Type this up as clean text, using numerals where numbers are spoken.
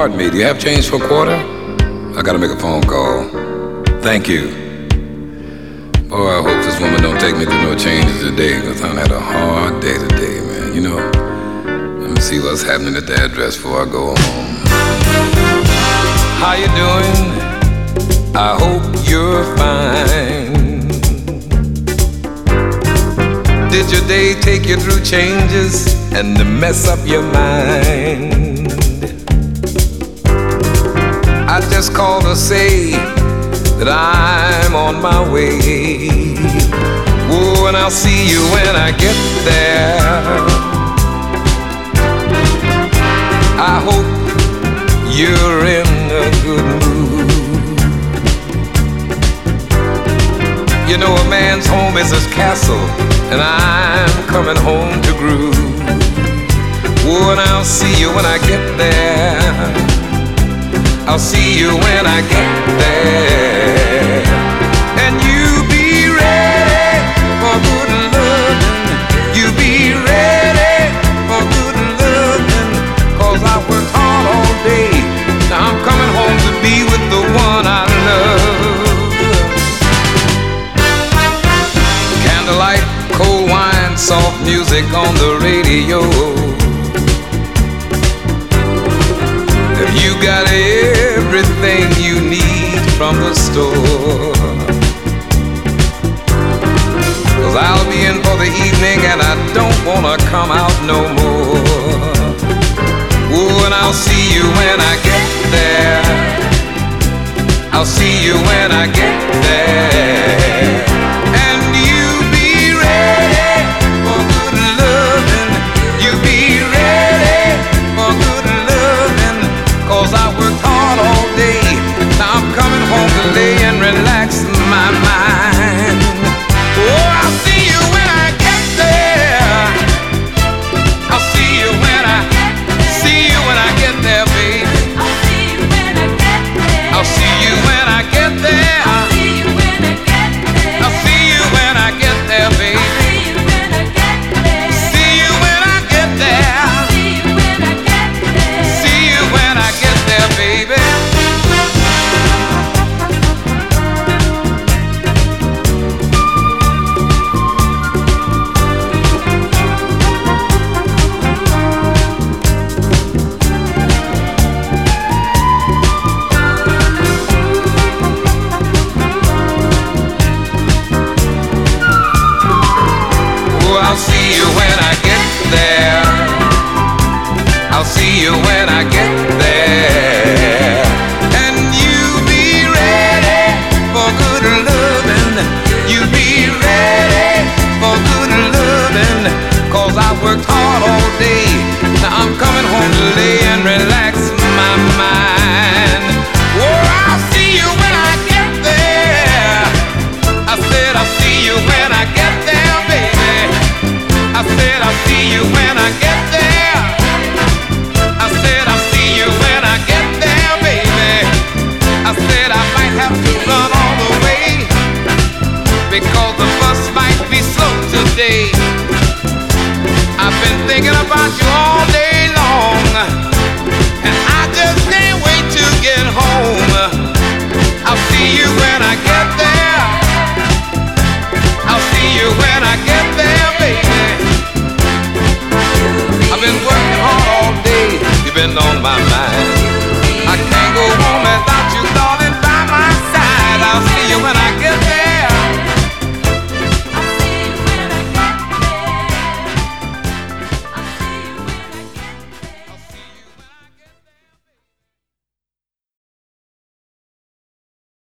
pardon me, do you have change for a quarter? I gotta make a phone call. Thank you. Boy, I hope this woman don't take me through no changes today, because I've had a hard day today, man. You know, let me see what's happening at the address before I go home. How you doing? I hope you're fine. Did your day take you through changes and to mess up your mind? I just called to say that I'm on my way. Oh, and I'll see you when I get there. I hope you're in a good mood. You know, a man's home is his castle, and I'm coming home to groove. Oh, and I'll see you when I get there. I'll see you when I get there. And you be ready for good loving. You be ready for good loving. 'Cause I worked hard all day. Now I'm coming home to be with the one I love. Candlelight, cold wine, soft music on the radio. Have you got everything you need from the store? 'Cause I'll be in for the evening and I don't wanna come out no more. Oh, and I'll see you when I get there. I'll see you when I get there. And you be ready for good loving. You be ready for good loving. 'Cause I worked hard all day. Now I'm coming home to lay and relax my mind. Oh, I'll see you when I get there. I'll see you when I get there, baby. I'll see you when I get there. I'll see you when I get there. I'll see you when I get there. I'll see you when I get there, baby. I'll see you when I get there. See you when I get there. I'll see you when I get there. See you when I get there, baby. I'll see you when I get there. I'll see you when I get there. And you be ready for good loving. You be ready for good loving. 'Cause I worked hard all day. Now I'm coming home to lay and relax my mind. Oh, I'll see you when I get there. I said I'll see you when I get there, baby. I said I'll see you when I get there. I said I'll see you when I get there, baby. I said I might have to run all the way, because the bus might be slow today. I've been thinking about you all day long, and I just can't wait to get home. I'll see you when I get there. I'll see you when I get there, baby. I've been working hard all day. You've been on my mind.